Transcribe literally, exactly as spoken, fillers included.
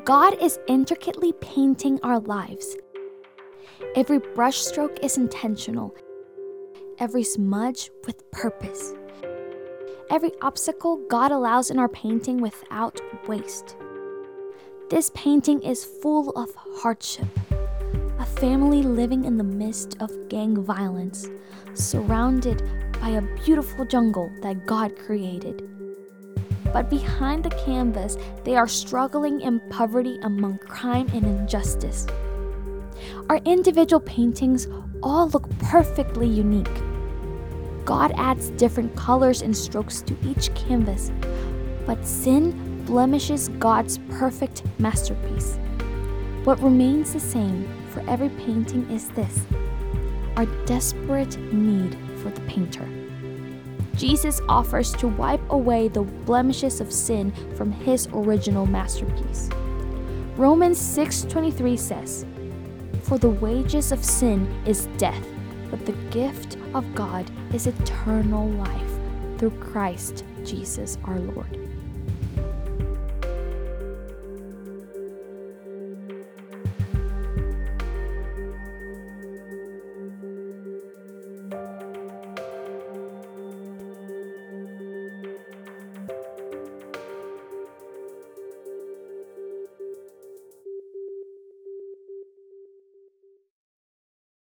God is intricately painting our lives. Every brushstroke is intentional, every smudge with purpose. Every obstacle God allows in our painting without waste. This painting is full of hardship. A family living in the midst of gang violence, surrounded by a beautiful jungle that God created. But behind the canvas, they are struggling in poverty among crime and injustice. Our individual paintings all look perfectly unique. God adds different colors and strokes to each canvas, but sin blemishes God's perfect masterpiece. What remains the same for every painting is this: our desperate need for the painter. Jesus offers to wipe away the blemishes of sin from his original masterpiece. Romans six twenty-three says, "For the wages of sin is death, but the gift of God is eternal life through Christ Jesus our Lord."